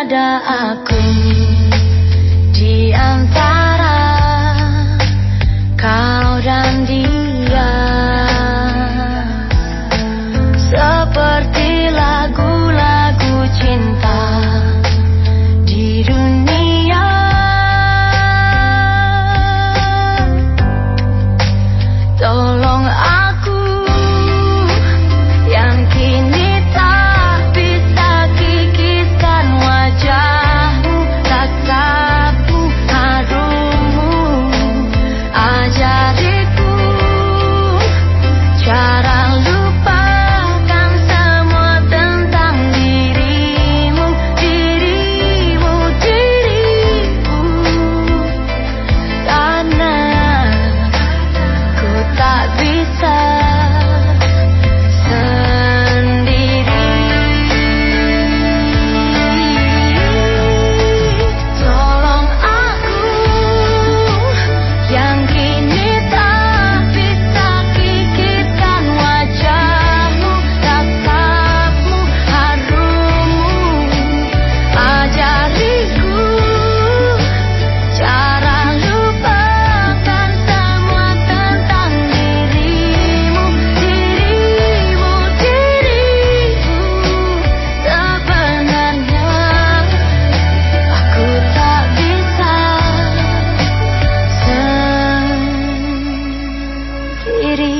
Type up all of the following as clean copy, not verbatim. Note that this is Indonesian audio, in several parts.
ada aku di antara kau dan dia, seperti lagu-lagu cinta di dunia. Tolong aku yang kini tak bisa kikiskan wajahmu, tatapmu, harummu. Ajariku cara lupakan semua tentang dirimu, dirimu, dirimu. Karena ku tak bisa sendiri. Tolong aku yang kini tak bisa kikiskan wajahmu, tatapmu, harummu. Ajariku cara lupakan semua tentang dirimu, dirimu, dirimu. Sebenarnya aku tak bisa sendiri.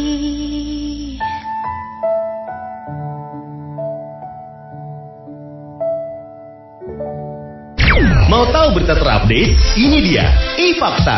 Mau tahu berita terupdate? Ini dia iFakta.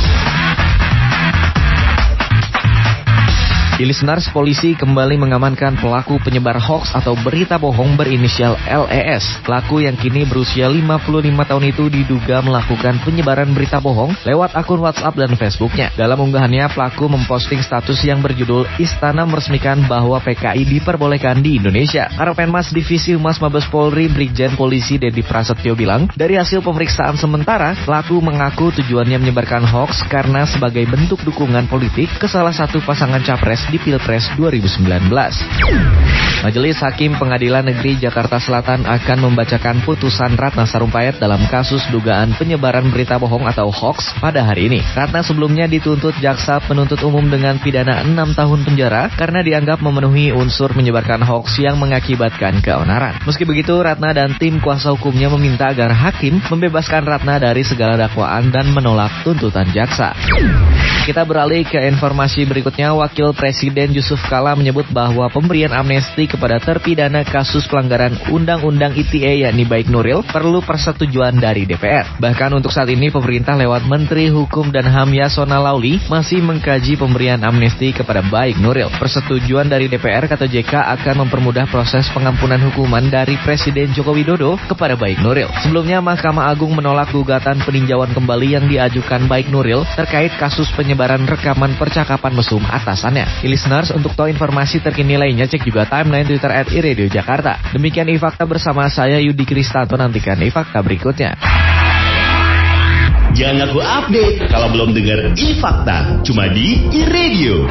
Listeners, polisi kembali mengamankan pelaku penyebar hoaks atau berita bohong berinisial LES. Pelaku yang kini berusia 55 tahun itu diduga melakukan penyebaran berita bohong lewat akun WhatsApp dan Facebooknya. Dalam unggahannya, pelaku memposting status yang berjudul "Istana meresmikan bahwa PKI diperbolehkan di Indonesia". Karopenmas Divisi Humas Mabes Polri Brigjen Polisi Dedi Prasetyo bilang, dari hasil pemeriksaan sementara, pelaku mengaku tujuannya menyebarkan hoaks karena sebagai bentuk dukungan politik ke salah satu pasangan capres di Pilpres 2019. Majelis Hakim Pengadilan Negeri Jakarta Selatan akan membacakan putusan Ratna Sarumpait dalam kasus dugaan penyebaran berita bohong atau hoaks pada hari ini. Ratna sebelumnya dituntut jaksa penuntut umum dengan pidana 6 tahun penjara karena dianggap memenuhi unsur menyebarkan hoaks yang mengakibatkan keonaran. Meski begitu, Ratna dan tim kuasa hukumnya meminta agar hakim membebaskan Ratna dari segala dakwaan dan menolak tuntutan jaksa. Kita beralih ke informasi berikutnya. Wakil Presiden Yusuf Kala menyebut bahwa pemberian amnesti kepada terpidana kasus pelanggaran Undang-Undang ITE yakni Baik Nuril perlu persetujuan dari DPR. Bahkan untuk saat ini pemerintah lewat Menteri Hukum dan HAM Yasona Lauli masih mengkaji pemberian amnesti kepada Baik Nuril. Persetujuan dari DPR, kata JK, akan mempermudah proses pengampunan hukuman dari Presiden Joko Widodo kepada Baik Nuril. Sebelumnya Mahkamah Agung menolak gugatan peninjauan kembali yang diajukan Baik Nuril terkait kasus penyebaran rekaman percakapan mesum atasannya. Listeners, untuk tahu informasi terkini lainnya, cek juga timeline Twitter @iRadioJakarta. Demikian iFakta bersama saya Yudi Kristanto. Nantikan iFakta berikutnya. Jangan ngaku update kalau belum dengar iFakta. Cuma di iRadio.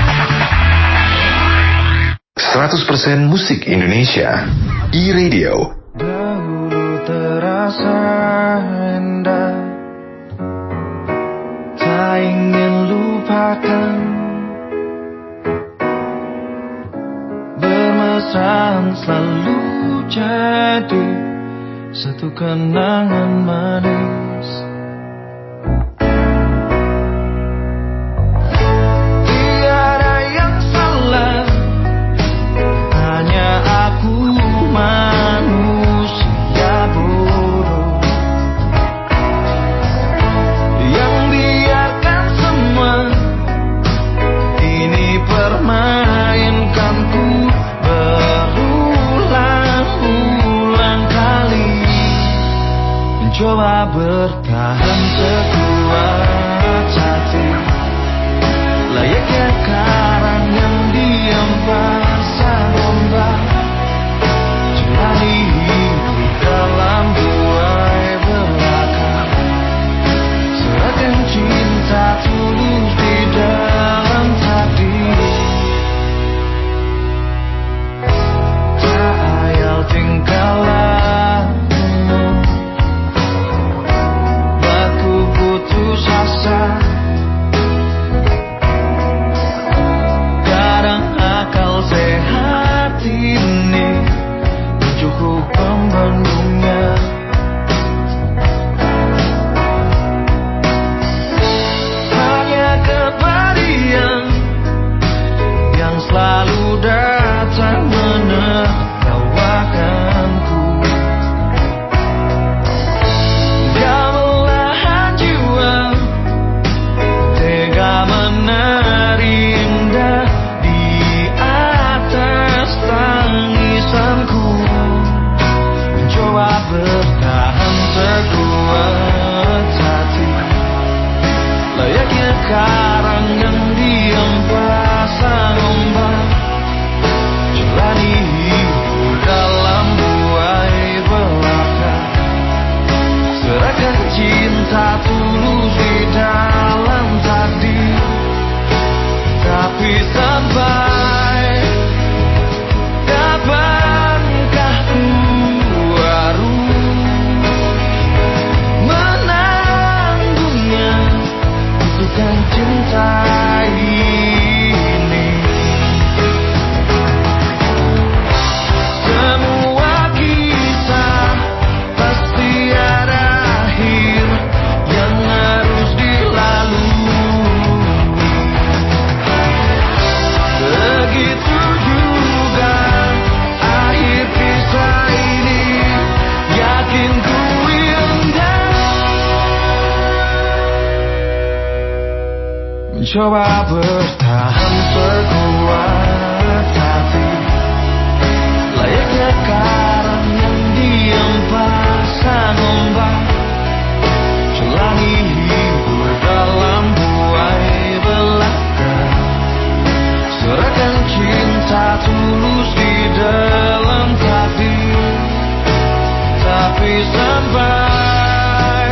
100% musik Indonesia. iRadio. Dahulu terasa indah, tak ingin lupakan. Bermesraan selalu jadi satu kenangan manis. Tiada yang salah, hanya aku manusia bodoh yang biarkan semua ini permainkanku berulang-ulang kali, mencoba bertahan sekuat hati, layaknya karang yang diam pasang ombak, jalani hidup dalam buai belaka, serahkan cinta tulus di dalam takdir. Tak ayal tingkah laku mencoba bertahan sekuat hati. Layaknya karang yang diam pasang ombak, celangi hibur dalam buai belaka. Serahkan cinta tulus di dalam hati, tapi sampai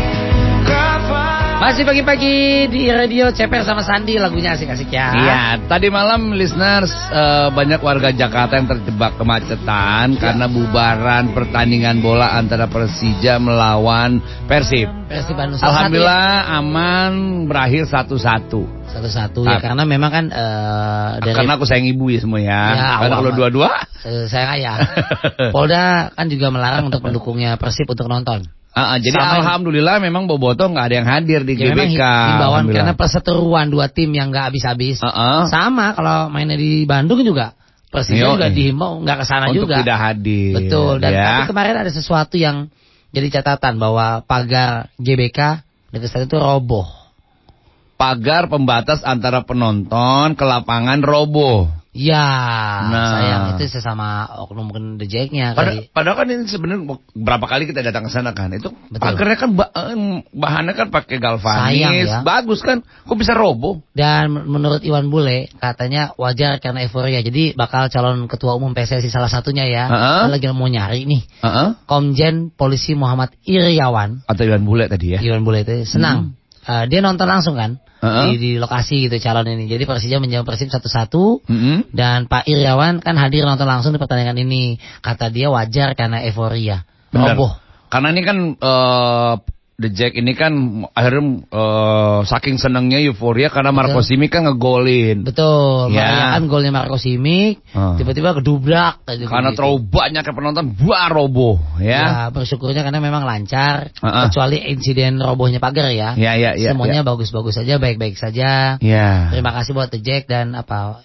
kapan. Masih pagi-pagi di Radio CPR sama Sandi, lagunya asik-asik ya. Iya, tadi malam listeners banyak warga Jakarta yang terjebak kemacetan karena bubaran pertandingan bola antara Persija melawan Persib. Persib Bandung. Alhamdulillah aman, berakhir 1-1. 1-1 ya, karena memang kan dari karena aku sayang ibu ya semua ya. Karena kalau dua-dua sayang ayah. Polda kan juga melarang untuk pendukungnya Persib untuk nonton. Jadi alhamdulillah memang Boboto nggak ada yang hadir di GBK. Himbauan karena perseteruan dua tim yang nggak habis-habis. Sama kalau mainnya di Bandung juga, Persija juga dihimbau nggak kesana juga. Untuk tidak hadir. Betul. Dan tapi kemarin ada sesuatu yang jadi catatan bahwa pagar GBK dekat stadion itu roboh. Pagar pembatas antara penonton ke lapangan roboh. Ya, sayang itu sesama oknum mungkin The Jack-nya kali. Padahal kan ini sebenarnya berapa kali kita datang ke sana kan. Itu pagarnya kan bahannya kan pakai galvanis, ya. Bagus kan. Kok bisa roboh? Dan menurut Iwan Bule katanya wajar karena euforia. Jadi bakal calon ketua umum PSSI salah satunya ya. Lagi mau nyari nih. Komjen Polisi Muhammad Iriawan atau Iwan Bule tadi ya. Iwan Bule itu senang. Dia nonton langsung kan. Di lokasi gitu calon ini. Jadi Persija menjawab Persib 1-1. Dan Pak Iriawan kan hadir nonton langsung di pertandingan ini. Kata dia wajar karena euforia. Roboh. Karena ini kan The Jack ini kan akhirnya saking senangnya euforia karena Marco Simic kan ngegolin. Betul. Ya. Kan golnya Marco Simic tiba-tiba kedubrak. Karena terlalu banyak penonton roboh ya. Bersyukurnya karena memang lancar. Kecuali insiden robohnya pagar ya. Semuanya bagus-bagus saja, baik-baik saja. Terima kasih buat The Jack dan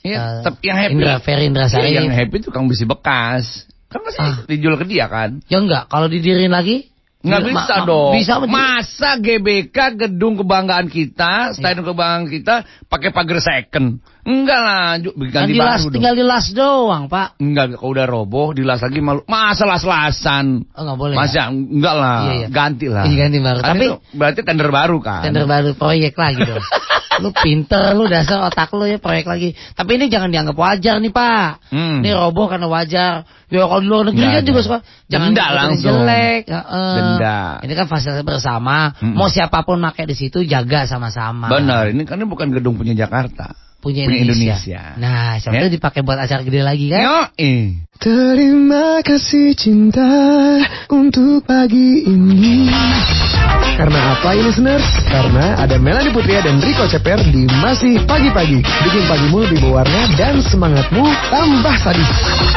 Indra Sari. Yang happy itu Kang Bisi Bekas. Kan masih dijual ke dia kan? Ya enggak, kalau didirin lagi nggak bisa dong. Masa GBK gedung kebanggaan kita, stadion kebanggaan kita pakai pagar second? Enggak lah, ganti baru dong. Tinggal dilas doang, Pak. Enggak, kalau udah roboh dilas lagi malu. Masa las-lasan? Oh, nggak boleh. Masa enggak lah, ganti lah. Ganti baru. Tapi itu berarti tender baru kan? Tender baru, proyek lagi dong. Lu pinter, lu dasar otak lu ya, proyek lagi. Tapi ini jangan dianggap wajar nih, Pak. Ini roboh karena wajar. Ya kalau di luar negeri kan juga suka jangan langsung jelek. Denda. Ini kan fasilitas bersama. Mau siapapun pakai di situ jaga sama-sama. Benar, ini kan bukan gedung punya Jakarta. Punya Indonesia. Nah, siapa itu dipakai buat acara gede lagi kan? Terima kasih cinta untuk pagi ini. Karena apa ini listeners? Karena ada Melanie Putria dan Rico Ceper di Masih Pagi-Pagi. Bikin pagimu lebih berwarna dan semangatmu tambah sadis.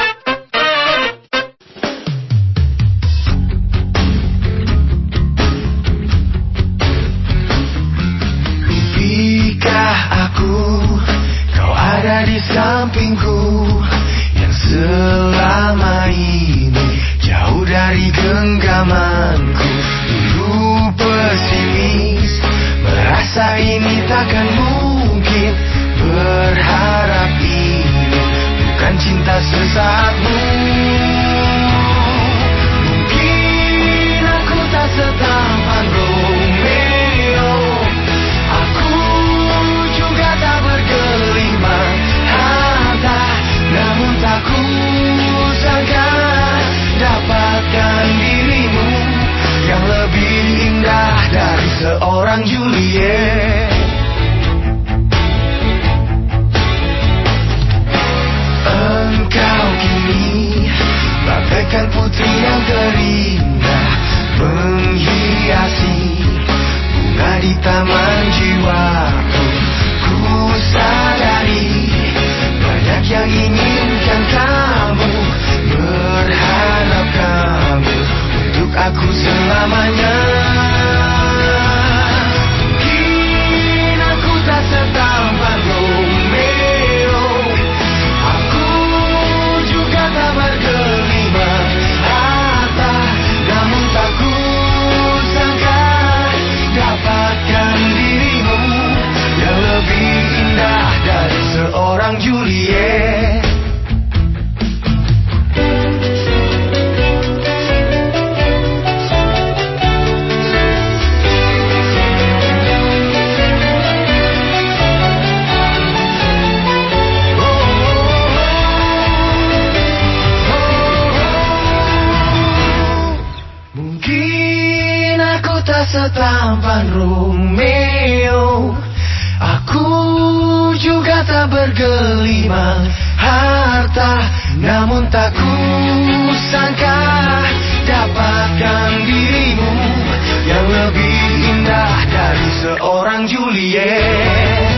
Mimpikah aku kau ada di sampingku, yang selama ini jauh dari genggamanku. Dulu pesimis, merasa ini takkan mungkin. Berharap ini bukan cinta sesaatmu. Mungkin aku tak setampan Romeo, aku juga tak bergelimang harta, namun tak kusangka dapatkan dirimu yang lebih indah dari seorang Juliet. seorang Juliet. Setampan Romeo, aku juga tak bergelimang harta, namun tak kusangka dapatkan dirimu yang lebih indah dari seorang Juliet.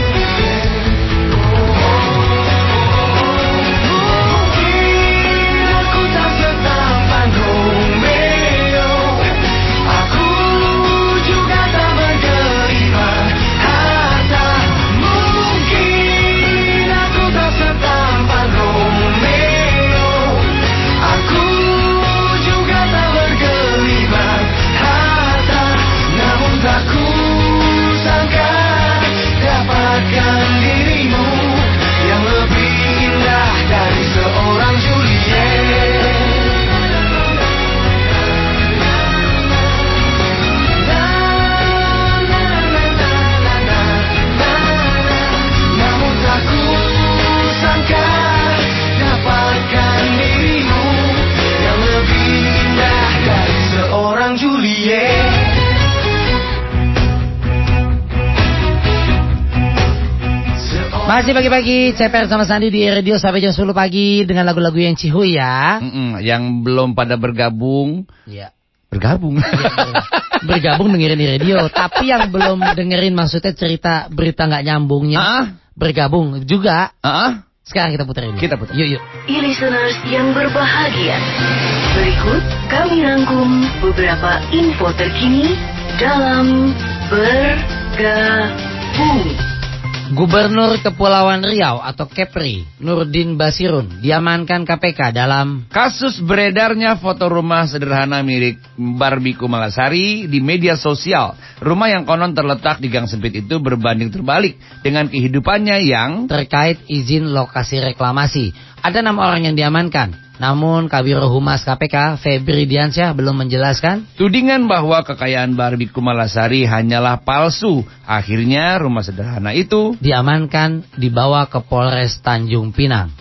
Masih pagi-pagi, CPR sama Sandi di radio sampai jam 10 pagi dengan lagu-lagu yang cihuy ya. Yang belum pada bergabung. Iya. Bergabung. Bergabung dengerin di radio. Tapi yang belum dengerin maksudnya cerita berita nggak nyambungnya. Bergabung juga. Sekarang kita putar ini. Kita putar. Yuk. Listeners yang berbahagia, berikut kami rangkum beberapa info terkini dalam Bergabung. Gubernur Kepulauan Riau atau Kepri, Nurdin Basirun, diamankan KPK dalam kasus beredarnya foto rumah sederhana milik Barbie Kumalasari di media sosial. Rumah yang konon terletak di gang sempit itu berbanding terbalik dengan kehidupannya yang terkait izin lokasi reklamasi. Ada 6 orang yang diamankan. Namun Kabiro Humas KPK, Febri Diansyah, belum menjelaskan tudingan bahwa kekayaan Barbie Kumalasari hanyalah palsu. Akhirnya rumah sederhana itu diamankan, dibawa ke Polres Tanjung Pinang.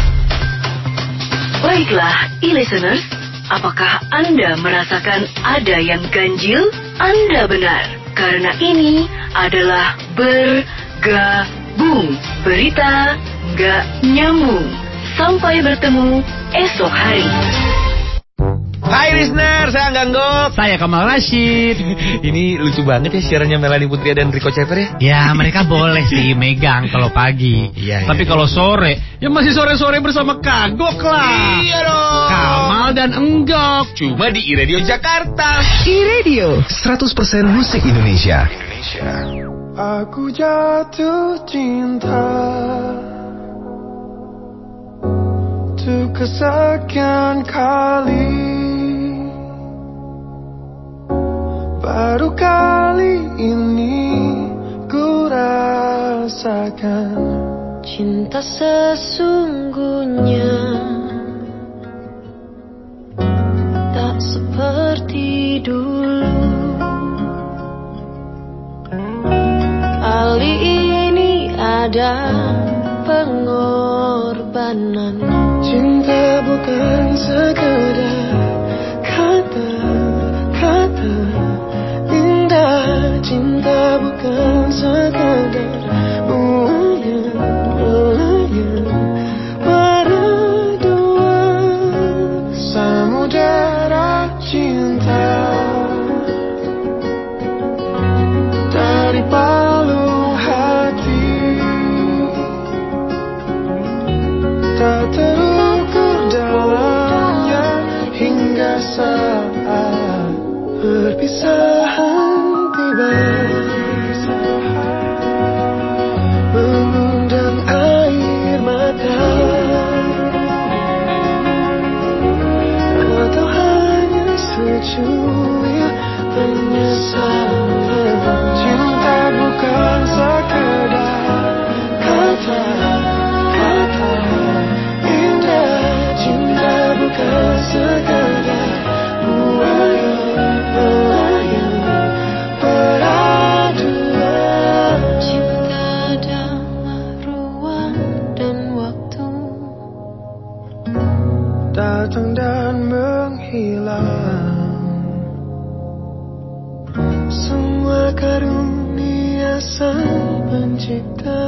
Baiklah, listeners, apakah Anda merasakan ada yang ganjil? Anda benar, karena ini adalah Bergabung. Berita nggak nyambung. Sampai bertemu esok hari. Hai listener, saya Ganggo. Saya Kamal Rashid. Ini lucu banget ya siarannya Melanie Putri dan Rico Ceper ya. Ya mereka boleh sih megang kalau pagi. Tapi kalau sore, ya masih sore-sore bersama Kagok lah. Iya dong. Kamal dan Enggok. Cuma di iRadio Jakarta. iRadio 100% musik Indonesia. Aku jatuh cinta untuk kesekian kali, baru kali ini ku rasakan Cinta sesungguhnya tak seperti dulu. Kali ini ada pengorbanan. Cinta bukan sekedar kata-kata indah. Cinta bukan sekedar bulayan pada dua samudera cinta. Dari palung hati tak datang dan menghilang. Semua karunia Sang Pencipta.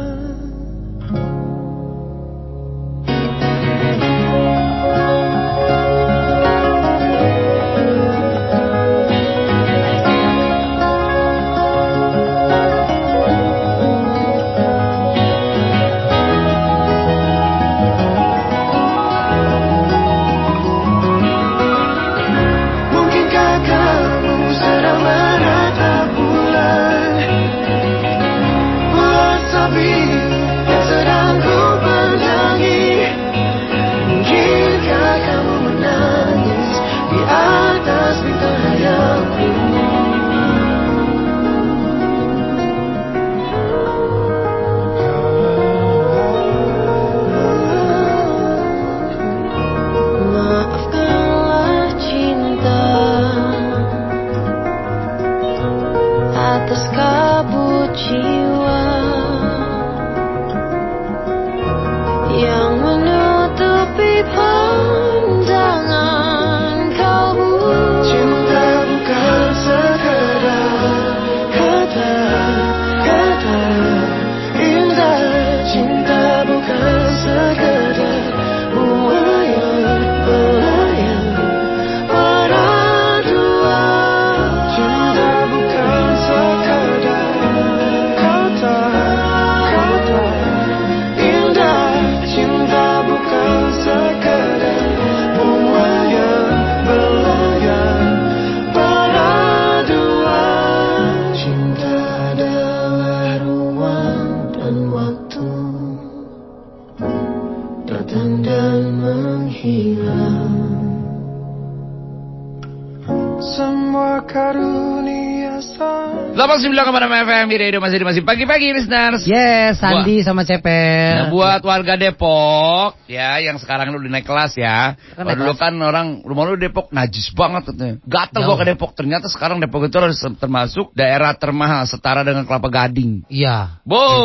Semua karunia Sang 89,6 FM di radio masih pagi-pagi listeners. Yes, Sandi sama Ceper. Nah, buat warga Depok ya yang sekarang udah naik kelas ya. Kalau dulu kan orang rumah lu Depok najis banget katanya. Gatel gua ke Depok. Ternyata sekarang Depok itu harus termasuk daerah termahal setara dengan Kelapa Gading. Iya.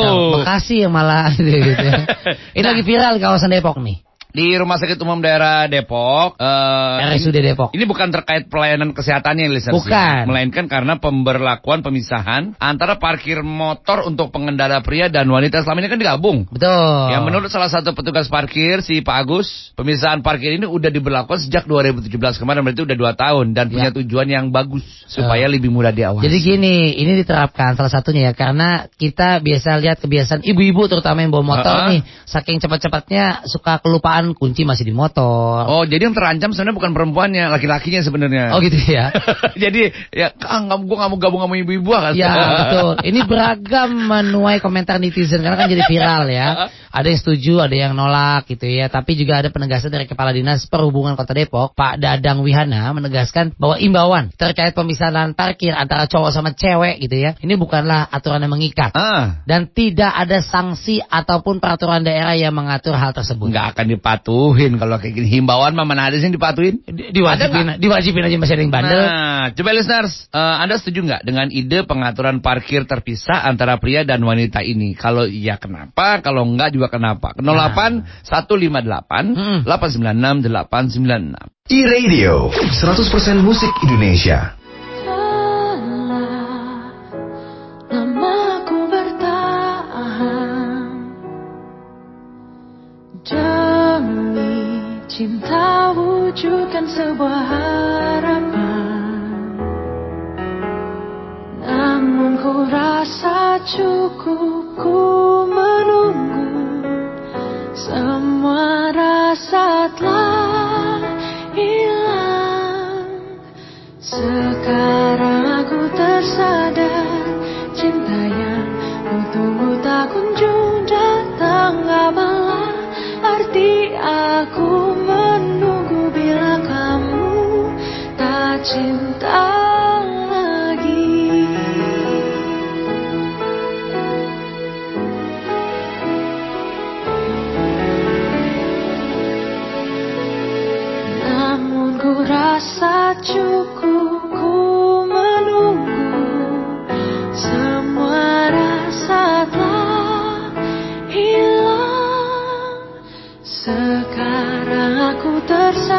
Bekasi yang malah gitu. Ini lagi viral di kawasan Depok nih. Di Rumah Sakit Umum Daerah Depok, RSUD Depok. Ini bukan terkait pelayanan kesehatannya, listeners. Bukan. Melainkan karena pemberlakuan pemisahan antara parkir motor untuk pengendara pria dan wanita selama ini kan digabung. Betul. Yang menurut salah satu petugas parkir, si Pak Agus, pemisahan parkir ini udah diberlakukan sejak 2017 kemarin, berarti udah 2 tahun. Dan punya tujuan yang bagus, supaya lebih mudah diawasi. Jadi gini, ini diterapkan salah satunya ya, karena kita biasa lihat kebiasaan ibu-ibu terutama yang bawa motor nih, saking cepat-cepatnya suka kelupaan kunci masih di motor. Oh, jadi yang terancam sebenarnya bukan perempuannya, laki-lakinya sebenarnya. Oh gitu ya. Jadi ya, gue nggak mau gabung sama ibu-ibu kan? Ya betul. Ini beragam menuai komentar netizen karena kan jadi viral ya. Ada yang setuju, ada yang nolak gitu ya. Tapi juga ada penegasan dari Kepala Dinas Perhubungan Kota Depok, Pak Dadang Wihana, menegaskan bahwa imbauan terkait pemisahan parkir antara cowok sama cewek gitu ya, ini bukanlah aturan yang mengikat. Dan tidak ada sanksi ataupun peraturan daerah yang mengatur hal tersebut. Nggak akan dipatuhin kalau kayak gini. Himbauan mah mana ada sih yang dipatuhin? Diwajibin aja masih ada yang bandel. Nah, coba listeners, Anda setuju nggak dengan ide pengaturan parkir terpisah antara pria dan wanita ini? Kalau iya kenapa? Kalau enggak juga kenapa? 08 158 896 896. E-Radio 100% musik Indonesia. Namaku bertahan demi cinta, wujudkan sebuah harapan. Namun ku rasa cukup ku menunggu. Semua rasa telah hilang. Sekarang aku tersadar, cinta yang ku tunggu tak kunjung datang. Apalah arti aku menunggu bila kamu tak cinta lagi. Namun ku rasa cukup ku menunggu. Semua rasa telah hilang. Sekarang aku tersadar,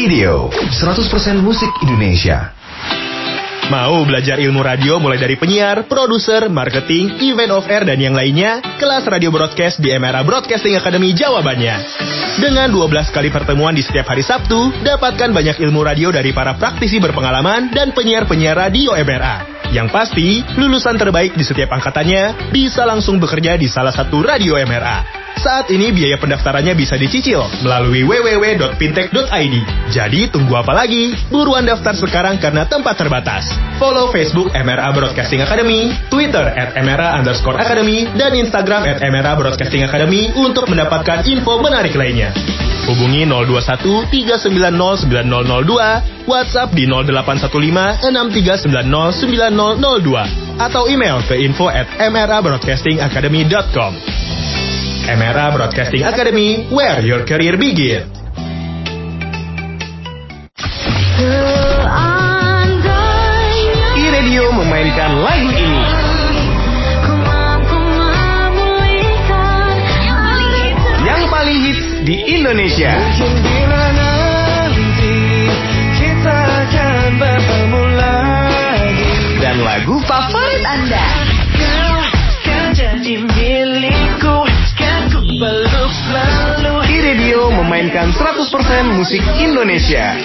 Radio 100% musik Indonesia. Mau belajar ilmu radio mulai dari penyiar, produser, marketing, event off air dan yang lainnya? Kelas radio broadcast di MRA Broadcasting Academy jawabannya. Dengan 12 kali pertemuan di setiap hari Sabtu, dapatkan banyak ilmu radio dari para praktisi berpengalaman dan penyiar-penyiar radio MRA. Yang pasti, lulusan terbaik di setiap angkatannya bisa langsung bekerja di salah satu radio MRA. Saat ini biaya pendaftarannya bisa dicicil melalui www.fintech.id. Jadi tunggu apa lagi? Buruan daftar sekarang karena tempat terbatas. Follow Facebook MRA Broadcasting Academy, Twitter @MRA_Academy, dan Instagram @MRA Broadcasting Academy untuk mendapatkan info menarik lainnya. Hubungi 021 390 9002, WhatsApp di 0815 6390 9002, atau email ke info@mrabroadcastingacademy.com. MRA Broadcasting Academy, where your career begins. iRadio memainkan lagu ini. Yang paling hits di Indonesia. Dan lagu favorit Anda. iRadio memainkan 100% musik Indonesia.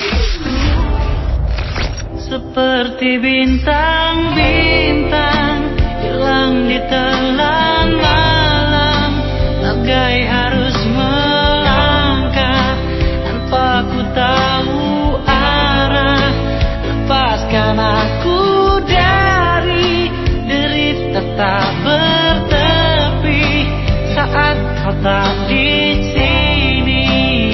Seperti bintang-bintang hilang di telan malam, bagai harus melangkah tanpa ku tahu arah. Lepaskan aku dari derita tak bertepi saat kau tak di sini.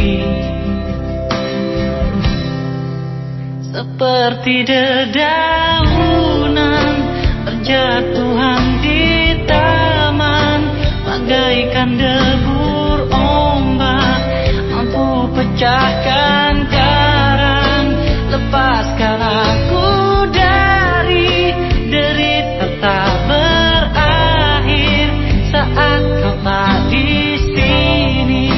Seperti dedaunan berjatuhan di taman, bagaikan debur ombak mampu pecahkan karang. Lepaskan aku dari derita tak berakhir saat kau tak di sini.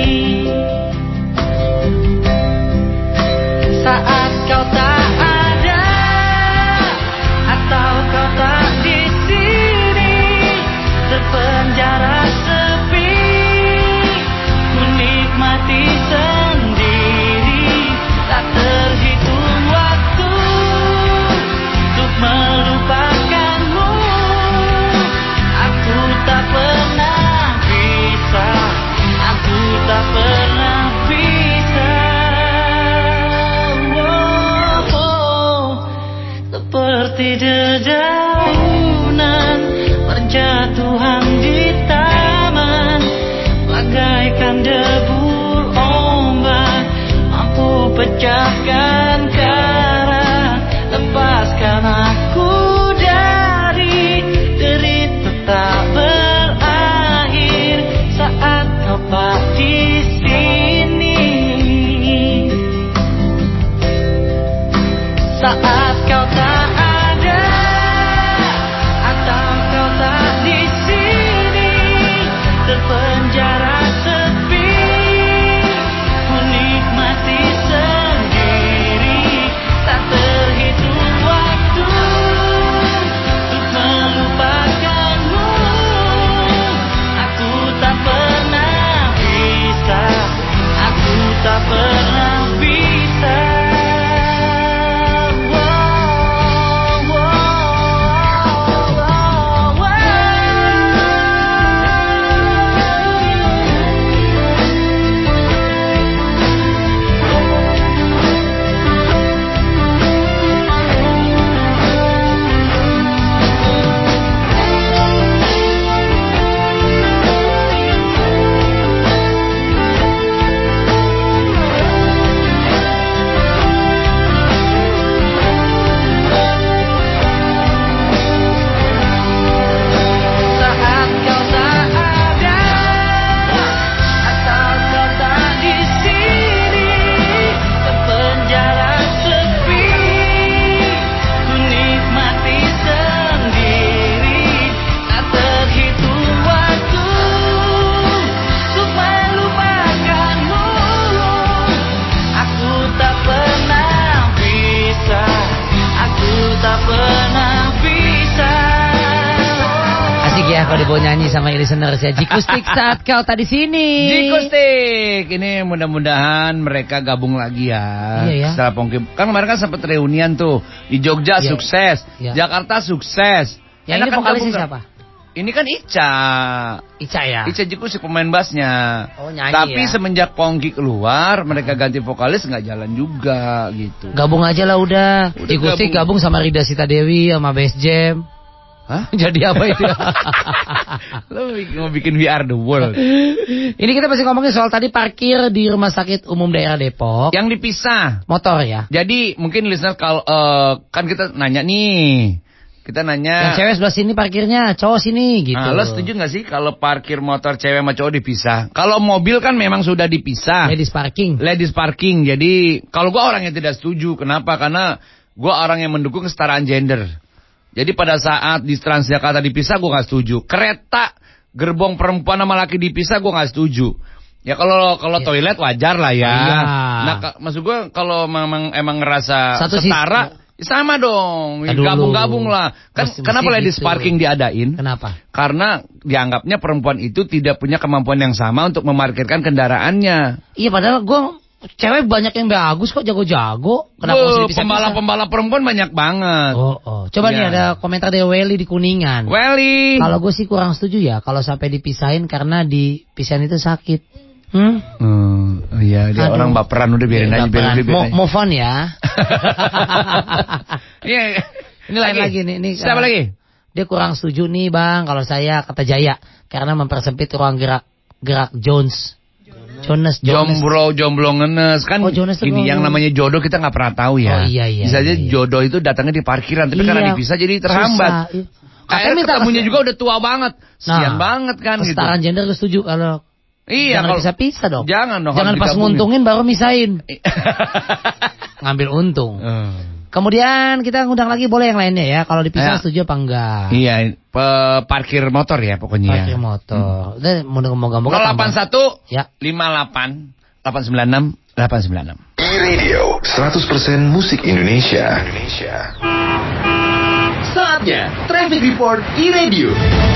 Saat kau tak ada atau kau tak di sini, terpenjara sepi, ku nikmati sendiri. Tak terhitung waktu untuk melupakanmu. Aku tak pernah bisa, aku tak pernah bisa. Seperti dedaunan berjatuhan di taman, bagaikan debur ombak mampu pecahkan karang. Lepaskan aku dari derita tak berakhir saat kau tak di sini. Saat kau tak ada atau kau tak di sini, terpenjara sepi, ku nikmati sendiri. Tak terhitung waktu untuk melupakanmu. Aku tak pernah bisa, aku tak pernah bisa. Bobo nyanyi sama listeners ya. Jikustik saat kau tak di sini. Jikustik. Ini mudah-mudahan mereka gabung lagi ya. Iya ya. Setelah Pongki. Kan kemarin kan sempat reunian tuh. Di Jogja sukses. Jakarta sukses. Ya ini vokalisnya siapa? Ini kan Ica ya? Ica Jikustik pemain bassnya. Oh nyanyi. Tapi semenjak Pongki keluar, mereka ganti vokalis nggak jalan juga gitu. Gabung aja lah udah. Jikustik gabung sama Rida Sita Dewi sama Bass Jam. Hah? Jadi apa itu? Lo mau bikin VR the world. Ini kita masih ngomongin soal tadi parkir di Rumah Sakit Umum Daerah Depok. Yang dipisah. Motor ya. Jadi mungkin listener kalau kan kita nanya nih. Kita nanya. Yang cewek sebelah sini parkirnya, cowok sini gitu. Nah, lo setuju gak sih kalau parkir motor cewek sama cowok dipisah? Kalau mobil kan memang sudah dipisah. Ladies parking. Jadi kalau gua orang yang tidak setuju. Kenapa? Karena gua orang yang mendukung kesetaraan gender. Jadi pada saat di Transjakarta dipisah gua gak setuju. Kereta gerbong perempuan sama laki dipisah gua gak setuju. Ya kalau toilet wajar lah ya. Nah maksud gua kalau memang emang ngerasa setara. Sama dong, gabung-gabung lah. Kan kenapa ladies parking diadain? Kenapa? Karena dianggapnya perempuan itu tidak punya kemampuan yang sama untuk memarkirkan kendaraannya. Iya, padahal cewek banyak yang bagus kok, jago-jago. Kenapa mesti dipisah-pisah? Pembalap perempuan banyak banget. Coba nih ada komentar dari Welly di Kuningan. Welly. Kalau gue sih kurang setuju ya, kalau sampai dipisahin karena dipisahin itu sakit. Iya, dia orang baperan, udah biarin aja. Move on ya. Iya. Ini lain lagi nih. Siapa lagi? Dia kurang setuju nih bang, kalau saya kata Jaya, karena mempersempit ruang gerak Jones. Jomblo ngenes kan. Ini yang namanya jodoh kita nggak pernah tahu ya. Bisa aja jodoh itu datangnya di parkiran, tapi karena dipisah jadi terhambat. Akhirnya ketemunya juga udah tua banget. Sian banget kan gitu. Kesetaraan gender gue setuju kalau. Iya, jangan pisah-pisah dong. Jangan pas nguntungin baru misahin. Ngambil untung. Kemudian kita ngundang lagi boleh yang lainnya ya. Kalau dipisah setuju apa enggak? Iya, parkir motor ya pokoknya. Parkir motor. Udah moga-moga 081 ya 58 896 896. E-Radio 100% musik Indonesia. Saatnya Traffic Report E-Radio.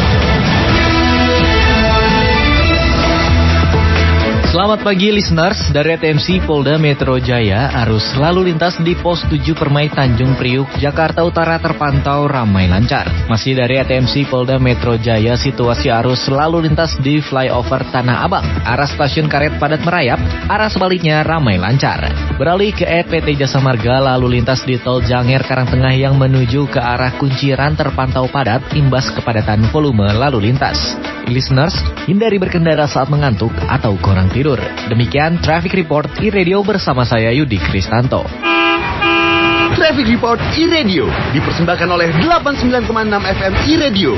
Selamat pagi listeners, dari ATMC Polda Metro Jaya, arus lalu lintas di pos 7 Permai Tanjung Priuk, Jakarta Utara terpantau ramai lancar. Masih dari ATMC Polda Metro Jaya, situasi arus lalu lintas di flyover Tanah Abang, arah stasiun Karet padat merayap, arah sebaliknya ramai lancar. Beralih ke PT Jasa Marga, lalu lintas di Tol Janger Karangtengah yang menuju ke arah Kunciran terpantau padat, imbas kepadatan volume lalu lintas. Listeners, hindari berkendara saat mengantuk atau kurang tidur. Demikian Traffic Report E-Radio bersama saya Yudi Kristanto. Traffic Report E-Radio dipersembahkan oleh 89,6 FM E-Radio.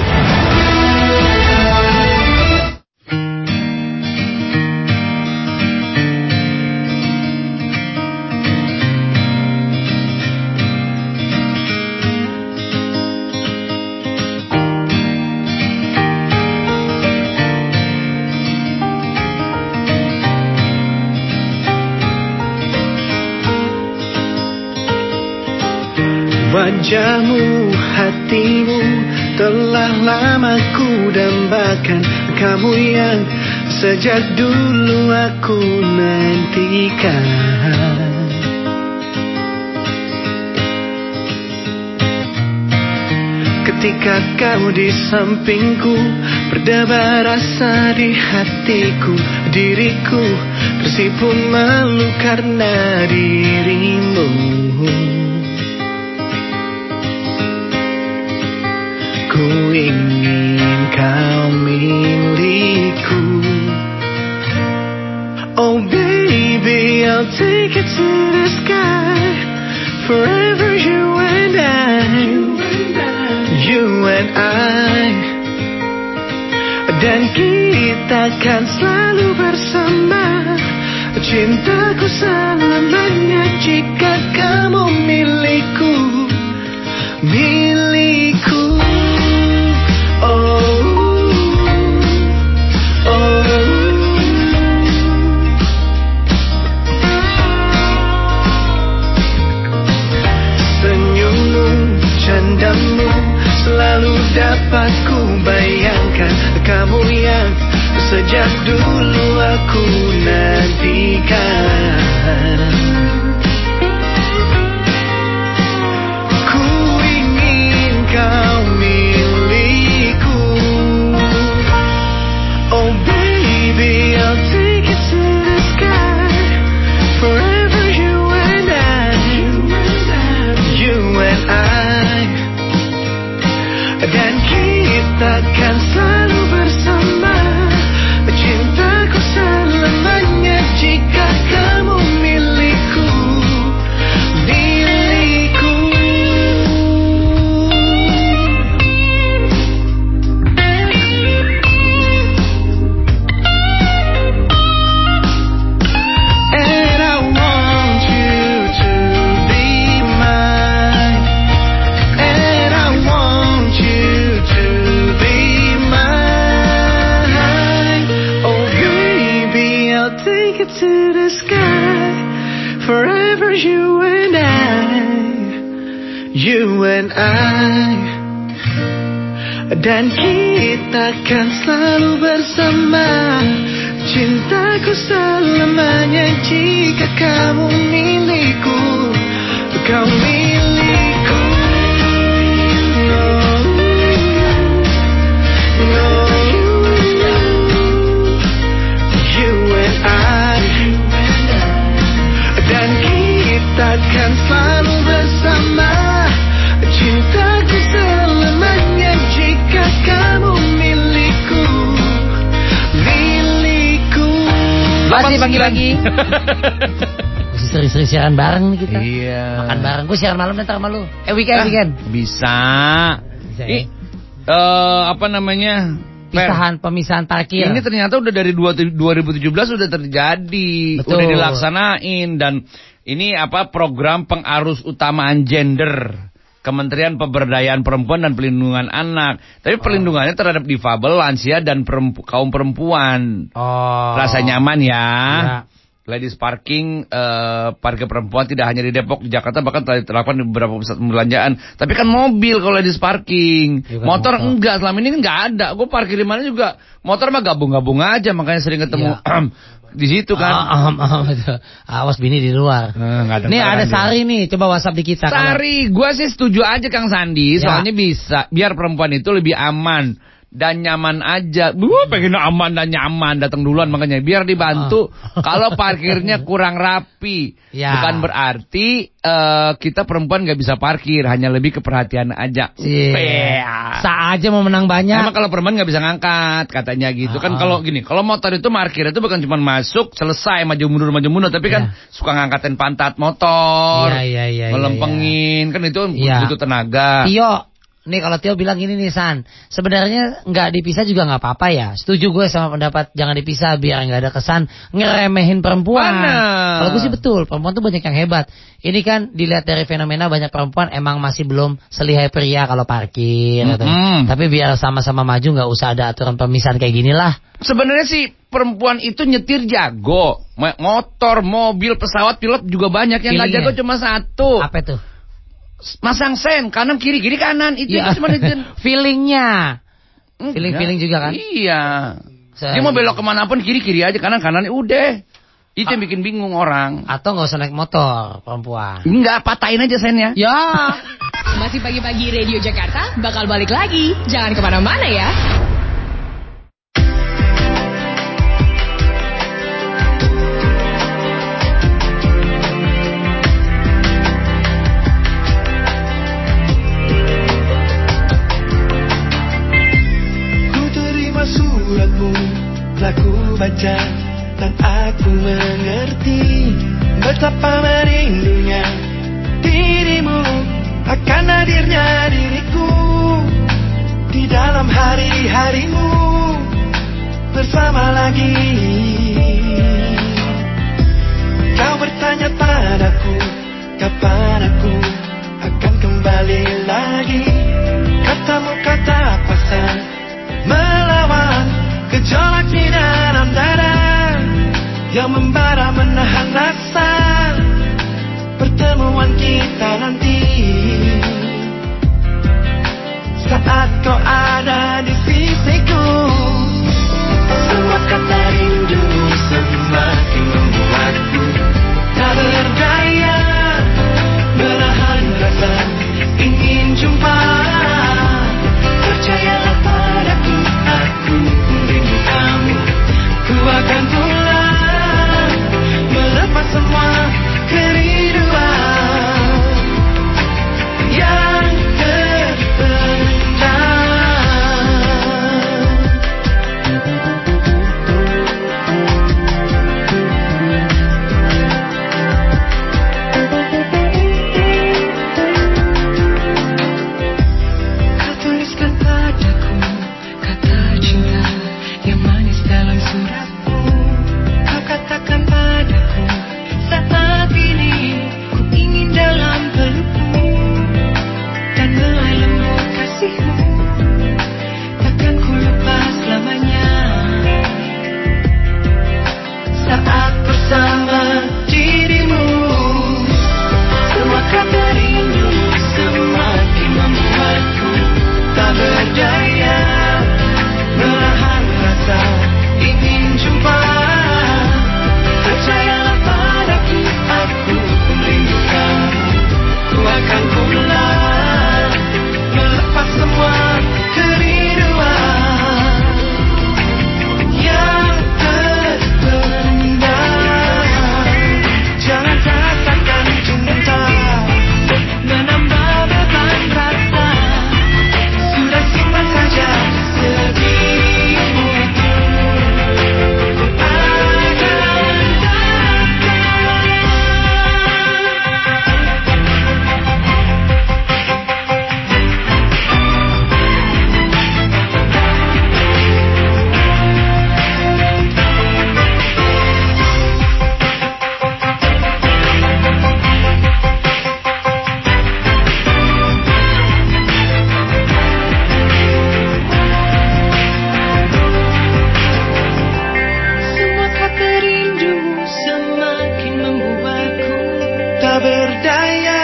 Wajahmu, hatimu telah lama ku dambakan. Kamu yang sejak dulu aku nantikan. Ketika kau di sampingku, berdebar rasa di hatiku. Diriku tersipu malu karena dirimu. Ku ingin kau milikku. Oh baby, I'll take it to the sky. Forever you and I. You and I. Dan kita kan selalu bersama. Cintaku selamanya jika kamu milikku. Milikku. Senyummu, candamu selalu dapat ku bayangkan. ku nantikan. Ku ingin kau milikku. Oh baby, I'll take it to the sky. Forever you and I, you and I. Dan kita kan selalu bersama. Cintaku selamanya jika kamu milikku, milikku. And I want you to be mine. And I want you to be mine. Oh baby, I'll take it to the sky. Forever you and I, you and I. Dan kita kan selalu bersama. Cintaku selamanya jika kamu milikku, kau milikku. You and I. Dan kita kan selalu bersama. Cintaku selamanya jika kamu milikku, milikku. Masih pagi-pagi. Seri-seri siaran bareng nih kita. Iya. Makan bareng. Gue siaran malam ntar sama lu. Weekend. Bisa. Apa namanya? Pemisahan parkir. Ini ternyata udah dari 2017 sudah terjadi. Betul. Udah dilaksanain. Dan ini program pengarus utamaan gender. Kementerian Pemberdayaan Perempuan dan Pelindungan Anak. Tapi perlindungannya terhadap difabel, lansia, dan kaum perempuan. Rasa nyaman ya. Ladies parking, parkir perempuan tidak hanya di Depok, di Jakarta, bahkan telah diterapkan di beberapa pusat perbelanjaan. Tapi kan mobil kalau ladies parking. Motor enggak, selama ini enggak ada. Gue parkir di mana juga. Motor mah gabung-gabung aja, makanya sering ketemu di situ kan. Awas bini di luar. Nih ada Sari nih, coba WhatsApp di kita. Sari, gue sih setuju aja Kang Sandi, soalnya bisa biar perempuan itu lebih aman dan nyaman aja. Pengen aman dan nyaman, datang duluan makanya biar dibantu. Kalau parkirnya kurang rapi, bukan berarti kita perempuan nggak bisa parkir, hanya lebih ke perhatian aja. Sa aja mau menang banyak. Emang kalau perempuan nggak bisa ngangkat katanya gitu kan. Kalau gini, kalau motor itu parkir itu bukan cuma masuk selesai maju mundur, tapi kan suka ngangkatin pantat motor, melempengin kan itu butuh tenaga. Tio, nih kalau Tio bilang gini nih San, sebenarnya nggak dipisah juga nggak apa-apa ya. Setuju gue sama pendapat jangan dipisah biar nggak ada kesan ngeremehin perempuan. Kalau gue sih betul, perempuan tuh banyak yang hebat. Ini kan dilihat dari fenomena banyak perempuan emang masih belum selihai pria kalau parkir. Tapi biar sama-sama maju nggak usah ada aturan pemisahan kayak gini lah. Sebenarnya sih perempuan itu nyetir jago, motor, mobil, pesawat, pilot juga banyak. Yang nggak jago cuma satu. Apa itu? Masang sen kanan kiri kanan itu cuma itu feelingnya. Feeling juga kan? Iya. Dia mau belok kemana pun kiri aja kanan udah. Itu yang bikin bingung orang. Atau nggak usah naik motor perempuan. Enggak, patahin aja sennya. Ya. Masih pagi-pagi Radio Jakarta bakal balik lagi. Jangan kemana-mana ya. Suratmu telah ku baca dan aku mengerti betapa merindunya dirimu akan hadirnya diriku di dalam hari-harimu bersama lagi. Kau bertanya padaku kapan aku akan kembali lagi. Katamu kata pesan melawan gejolak di dalam dada yang membara menahan rasa pertemuan kita nanti. Saat kau ada di sisiku, semua kata rindu, sesuratmu kau katakan padaku, saat ini ku ingin dalam pelukmu dan mulai lembut kasihmu, takkan ku lupa selamanya. Saat bersama dirimu, semua kata rindu semakin membuatku tak berdaya menahan rasa ingin jumpa. Percayalah padaku, aku pun rindu kamu. Ku akan pulang melepas semua kerinduan yang terpendam. Jangan rasakan cinta menambah beban rasa. Sudah simpan saja sedihmu itu. Semua kata rindumu semakin membuatku tak berdaya.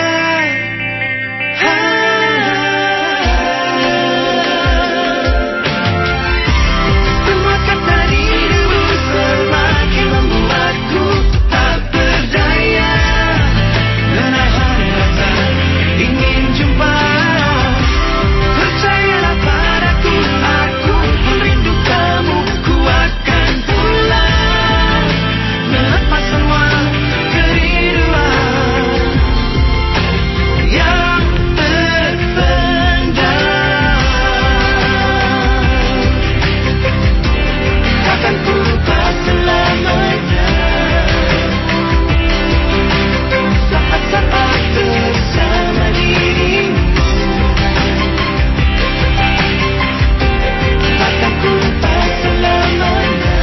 Semua kata rindumu semakin membuatku tak berdaya menahan rasa ingin jumpa. Percayalah padaku, aku pun rindu kamu. Ku akan pulang melepas semua kerinduan yang terpendam. Takkan ku lupa selamanya saat-saat bersama dirimu. Takkan ku lupa selamanya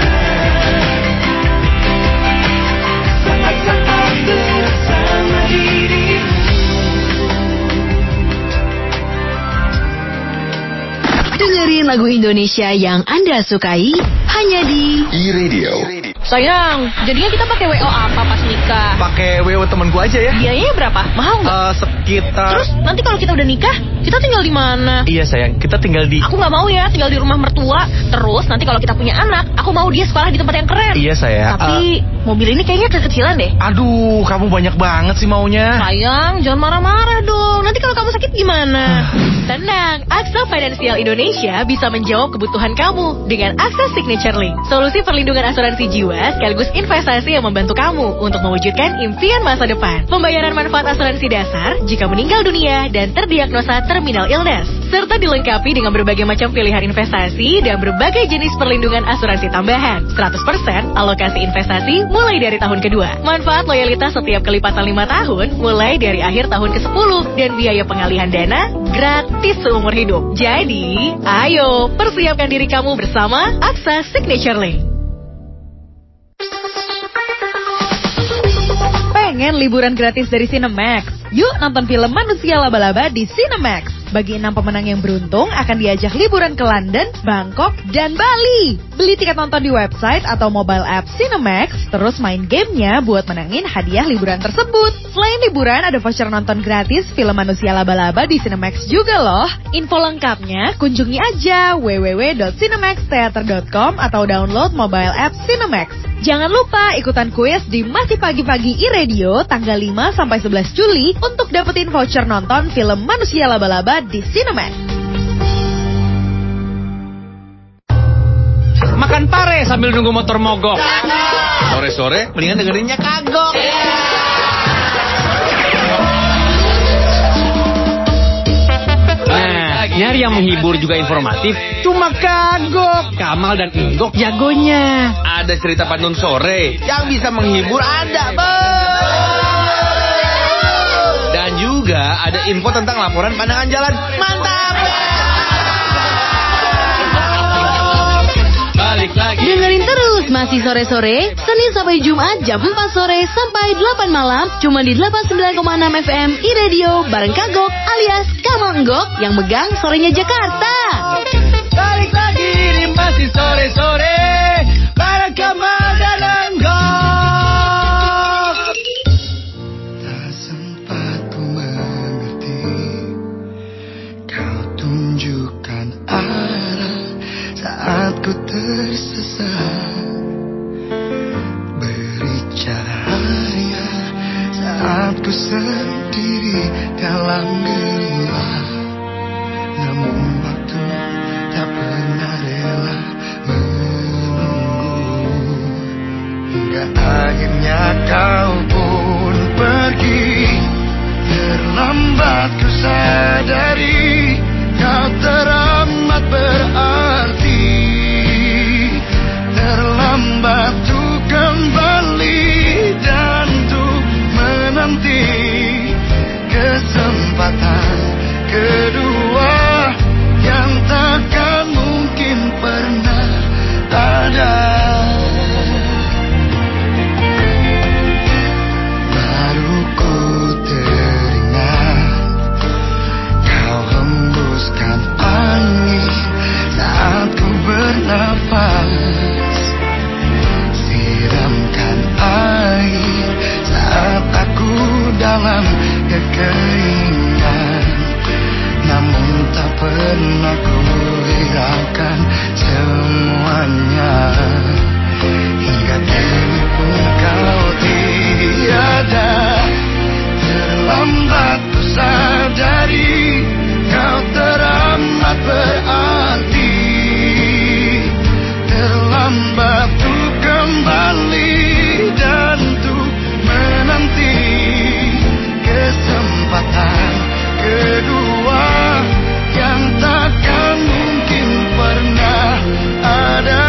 saat-saat bersama dirimu. Dengerin lagu Indonesia yang Anda sukai hanya di E-Radio. Sayang, jadinya kita pakai WO apa pas nikah? Pakai WO temanku aja ya. Biayanya berapa? Mahal nggak? Sekitar. Terus nanti kalau kita udah nikah, kita tinggal di mana? Iya sayang, kita tinggal di. Aku nggak mau ya tinggal di rumah mertua. Terus nanti kalau kita punya anak, aku mau dia sekolah di tempat yang keren. Iya sayang. Tapi mobil ini kayaknya kekecilan deh. Aduh, kamu banyak banget sih maunya. Sayang, jangan marah-marah dong. Nanti kalau kamu sakit gimana? Tenang, AXA Financial Indonesia bisa menjawab kebutuhan kamu dengan AXA Signature Link. Solusi perlindungan asuransi jiwa sekaligus investasi yang membantu kamu untuk mewujudkan impian masa depan. Pembayaran manfaat asuransi dasar jika meninggal dunia dan terdiagnosa terminal illness. Serta dilengkapi dengan berbagai macam pilihan investasi dan berbagai jenis perlindungan asuransi tambahan. 100% alokasi investasi mulai dari tahun kedua. Manfaat loyalitas setiap kelipatan 5 tahun mulai dari akhir tahun ke-10. Dan biaya pengalihan dana gratis seumur hidup. Jadi, ayo persiapkan diri kamu bersama AXA Signature Link. Pengen liburan gratis dari Cinemax? Yuk nonton film Manusia Laba-Laba di Cinemax. Bagi 6 pemenang yang beruntung akan diajak liburan ke London, Bangkok, dan Bali. Beli tiket nonton di website atau mobile app Cinemax, terus main gamenya buat menangin hadiah liburan tersebut. Selain liburan, ada voucher nonton gratis film Manusia Laba-Laba di Cinemax juga loh. Info lengkapnya kunjungi aja www.cinemaxtheater.com atau download mobile app Cinemax. Jangan lupa ikutan kuis di Masih Pagi-Pagi e-Radio tanggal 5 sampai 11 Juli untuk dapetin voucher nonton film Manusia Laba-Laba di Cinemax. Makan pare sambil nunggu motor mogok. Sore-sore mendingan dengerinnya kagok. Nah, nyari yang menghibur juga informatif, cuma kagok. Kamal dan Inggok jagonya. Ada cerita pantun sore yang bisa menghibur ada, dan juga ada info tentang laporan pandangan jalan. Mantap. Balik lagi. Dengerin terus masih sore-sore, Senin sampai Jumat jam 4 sore sampai 8 malam, cuma di 89,6 FM iRadio bareng Kagok alias Kamal Enggok yang megang sorenya Jakarta. Balik lagi di masih sore-sore bareng Kamal dan Enggok. Tak sempat ku mengerti, kau tunjukkan arah saat ku tersesat. Beri cahaya saat ku sendiri dalam gelap. Namun waktu tak pernah rela menunggu, hingga akhirnya kau pun pergi. Terlambat ku sadari kau teramat berarti. Terlambat ku kembali dan untuk menanti kesempatan kedua yang takkan mungkin pernah ada. Baru ku teringat kau hembuskan angin saat ku bernafas. Siramkan air saat aku dalam kekeringan. Namun tak pernah ku hiraukan semuanya, hingga kini pun kau tiada. Terlambat ku sadari kau teramat berarti. Terlambat ku kembali dan untuk menanti kesempatan kedua yang takkan mungkin pernah ada.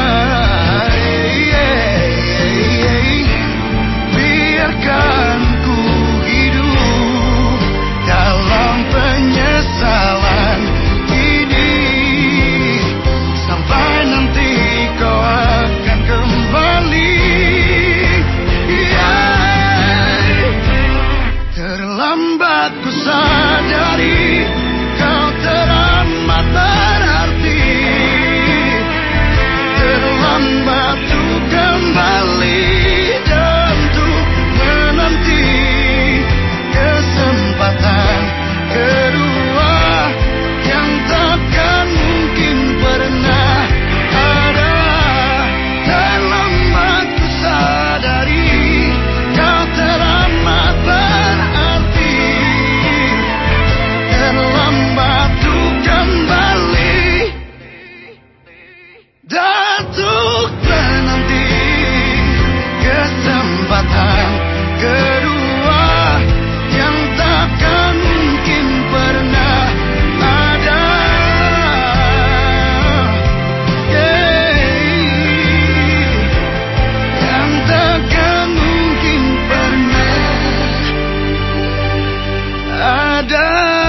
Biarkan ku hidup dalam penyesalan ini sampai nanti kau akan kembali. Terlambat ku sadari kau teramat berarti. Terlambat ku kembali dan untuk menanti kesempatan kedua yang takkan mungkin pernah ada. Terlambat ku sadari kau teramat berarti. Terlambat ku kembali dan untuk menanti kesempatan kedua yang takkan mungkin pernah ada. Yang takkan mungkin pernah ada.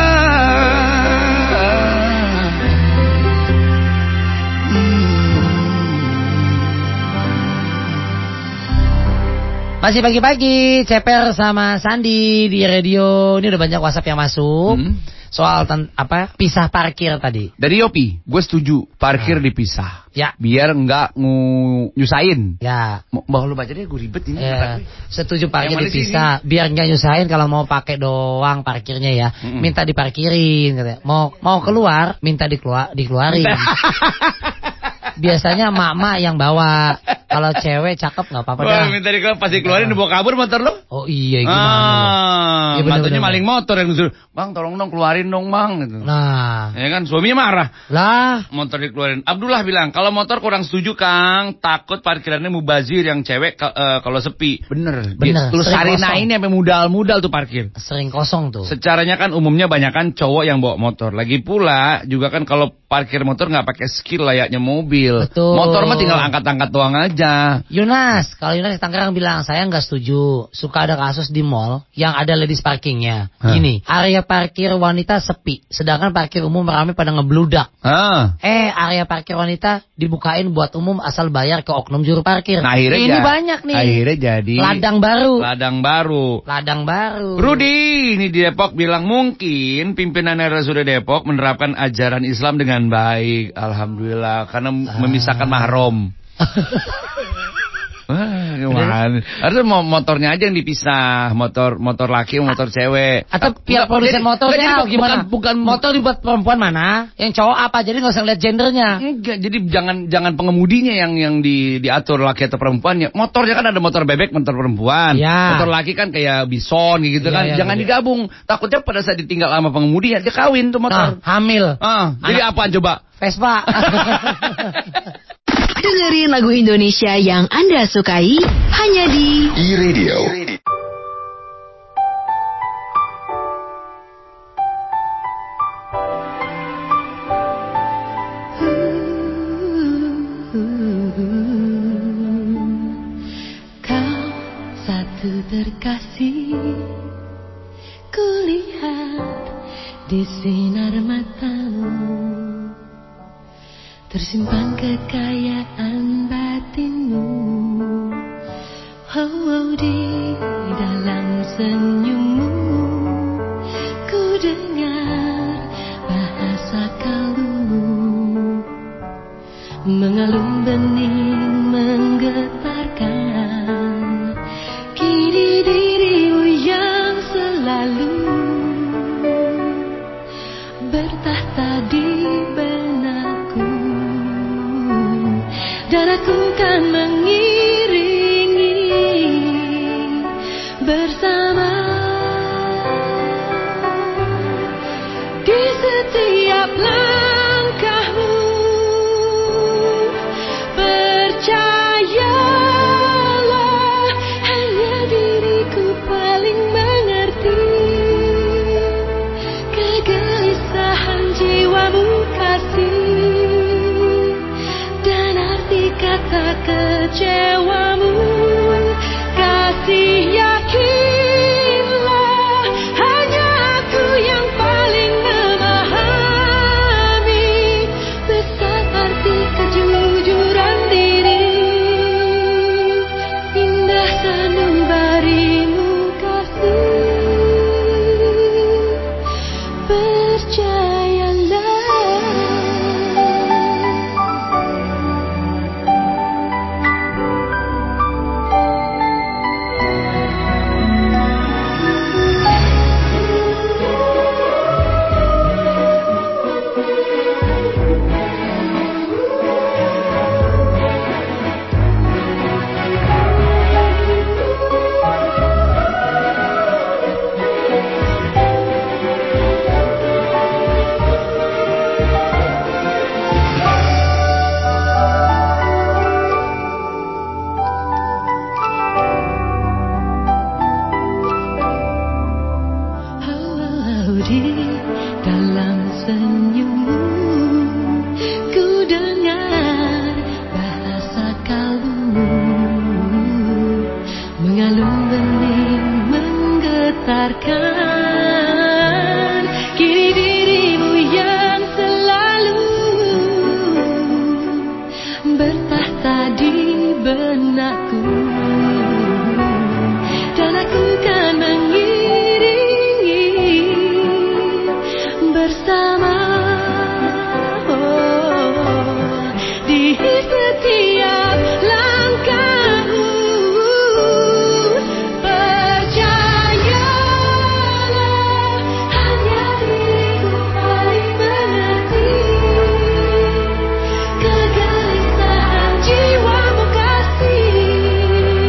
Masih pagi-pagi, Ceper sama Sandi di radio. Ini udah banyak WhatsApp yang masuk. Soal pisah parkir tadi. Dari Yopi, gue setuju parkir dipisah. Ya. Biar nggak nyusahin. Ya. Mau lu baca deh, gue ribet ini. Ya. Setuju parkir dipisah. Biar nggak nyusahin kalau mau pakai doang parkirnya ya. Minta diparkirin. Katanya. Mau keluar, minta dikeluarin. Biasanya emak-emak yang bawa. Kalau cewek cakep nggak apa-apa dah. Minta dikeluarin, pasti keluarin dibawa kabur motor lo. Oh iya gimana? Ya, matanya maling motor yang disuruh, bang tolong dong keluarin dong bang. Gitu. Nah, ya kan suaminya marah. Lah, motor dikeluarin. Abdullah bilang kalau motor kurang setuju Kang, takut parkirannya mubazir yang cewek kalau sepi. Bener. Lu sarinain sampai mudal-mudal tuh parkir. Sering kosong tuh. Secaranya kan umumnya banyakan cowok yang bawa motor. Lagi pula juga kan kalau parkir motor nggak pakai skill layaknya mobil. Betul. Motor mah tinggal angkat-angkat doang aja. aja. Yunas, kalau Yunas di Tangerang bilang, saya nggak setuju. Suka ada kasus di mall yang ada ladies parkingnya. Gini, area parkir wanita sepi, sedangkan parkir umum ramai pada ngebludak. Area parkir wanita dibukain buat umum asal bayar ke oknum juru parkir. Nah, ini banyak nih. Akhirnya jadi ladang baru. Ladang baru. Rudi, ini di Depok bilang mungkin pimpinan RSUD Depok menerapkan ajaran Islam dengan baik. Alhamdulillah, karena memisahkan mahram. Gimana? Harusnya motornya aja yang dipisah, motor laki, motor cewek. Atau pihak produsen motornya gimana? Bukan motor dibuat perempuan mana, yang cowok apa, jadi nggak usah lihat gendernya. Enggak, jadi jangan pengemudinya yang diatur laki atau perempuannya. Motornya kan ada motor bebek, motor perempuan. Motor laki kan kayak bison gitu kan. Jangan digabung. Takutnya pada saat ditinggal sama pengemudi dia kawin tuh motor. Hamil. Jadi apaan coba? Vespa. Dengerin lagu Indonesia yang Anda sukai hanya di iRadio. Kau satu terkasih, kulihat di sinar matamu tersimpan kekayaan batinmu. Di dalam senyummu ku dengar bahasa kalbu, mengalun bening menggetarkan. Kini dirimu yang selalu bertahta di benakku, dan aku kan mengiringi bersama di setiap langkahmu. Percayalah, hanya diriku paling mengerti kegelisahan jiwamu kasih, dan arti kata kecewamu. Kasih yakinlah, hanya aku yang paling memahami besar arti kejujuran diri. Indah sanubarimu kasih, percayalah. Di dalam senyummu ku dengar bahasa kalbu, mengalun bening menggetarkan. Kini dirimu yang selalu bertahta di benakku, dan aku kan bersama di setiap langkahmu. Percayalah, hanya diriku paling mengerti kegelisahan jiwamu kasih,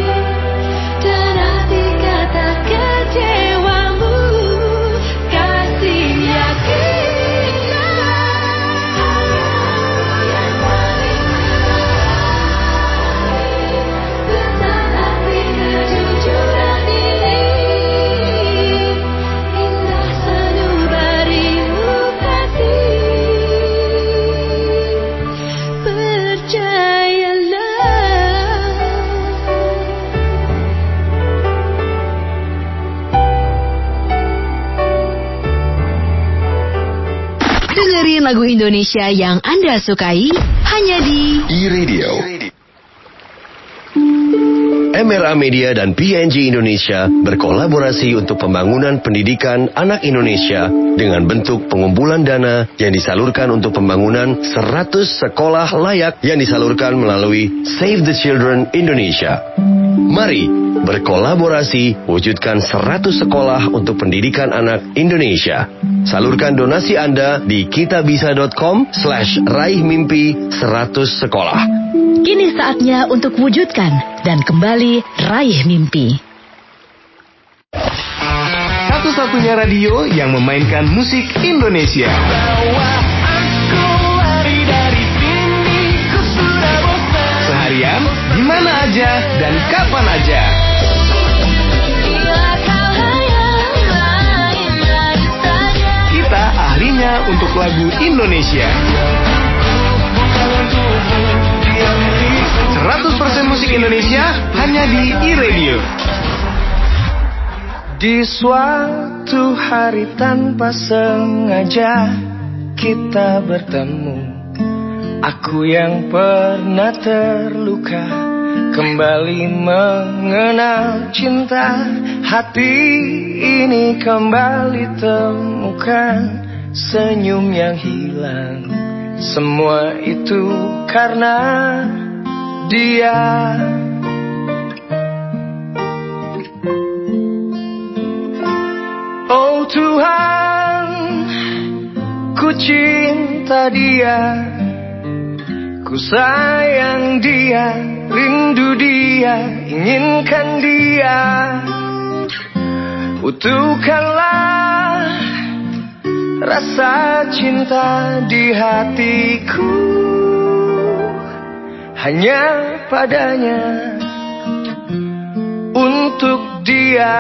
lagu Indonesia yang Anda sukai hanya di iRadio. MRA Media dan PNG Indonesia berkolaborasi untuk pembangunan pendidikan anak Indonesia dengan bentuk pengumpulan dana yang disalurkan untuk pembangunan 100 sekolah layak yang disalurkan melalui Save the Children Indonesia. Mari berkolaborasi wujudkan 100 sekolah untuk pendidikan anak Indonesia. Salurkan donasi Anda di kitabisa.com/raih mimpi 100 sekolah. Kini saatnya untuk wujudkan dan kembali raih mimpi. Satu-satunya radio yang memainkan musik Indonesia. Seharian, di mana aja dan kapan aja. Kita ahlinya untuk lagu Indonesia. 100% musik Indonesia hanya di iRadio. Di suatu hari tanpa sengaja kita bertemu. Aku yang pernah terluka kembali mengenal cinta. Hati ini kembali temukan senyum yang hilang. Semua itu karena dia. Oh Tuhan, ku cinta dia, ku sayang dia, rindu dia, inginkan dia. Utuhkanlah rasa cinta di hatiku, hanya padanya, untuk dia.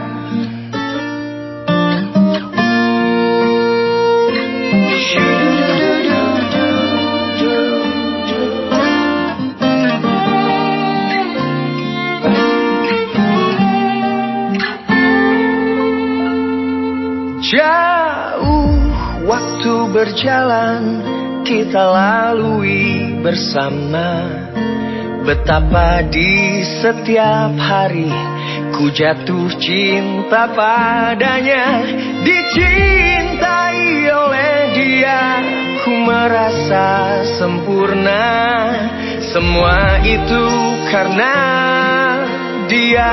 Jauh waktu berjalan kita lalui bersama. Betapa di setiap hari ku jatuh cinta padanya. Dicintai oleh dia ku merasa sempurna. Semua itu karena dia.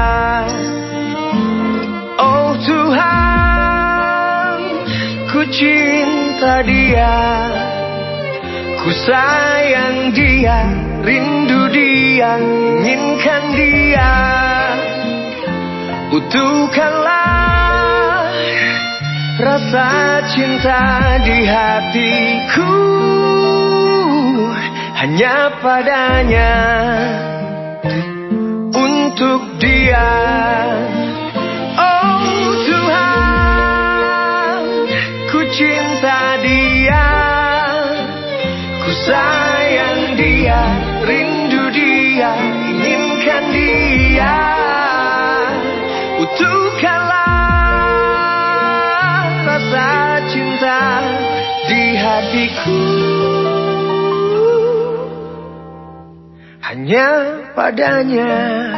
Oh Tuhan, ku cinta dia, ku sayang dia, rindu dia, inginkan dia. Utuhkanlah rasa cinta di hatiku, hanya padanya, untuk dia. Oh Tuhan, ku cinta dia, ku sayang dia, rindu dia, inginkan dia. Utuhkanlah rasa cinta di hatiku, hanya padanya,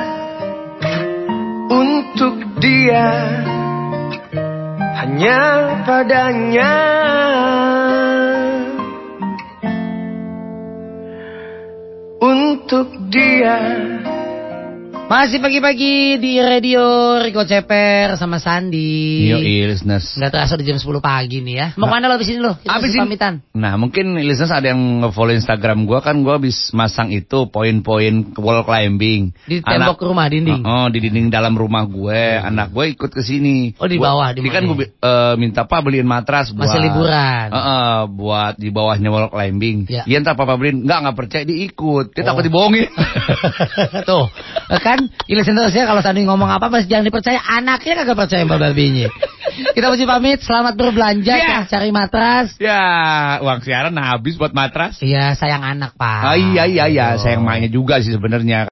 untuk dia, hanya padanya, untuk dia. Masih pagi-pagi di radio Riko Ceper sama Sandi. Yoi listeners. Nggak terasa di jam 10 pagi nih ya. Mau kemana lo abis ini lo? Abis ini pamitan. Nah mungkin listeners ada yang nge-follow Instagram gue. Kan gue habis masang itu poin-poin wall climbing di tembok rumah dinding. Oh di dinding dalam rumah gue. Anak gue ikut ke sini. Oh di bawah di mana? Kan gue minta Pak beliin matras buat masih liburan. Buat di bawahnya wall climbing. Ya. Iya ntar Papa beliin. Nggak percaya diikut. Dia takut dibohongin. Tuh kan listeners ya, kalau Sandi ngomong apa pasti jangan dipercaya. Anaknya kagak percaya Mbak Babinya. Kita mesti pamit. Selamat berbelanja, cari matras. Ya uang siaran habis buat matras. Iya sayang anak Pak. Iya sayang maknya juga sih sebenarnya.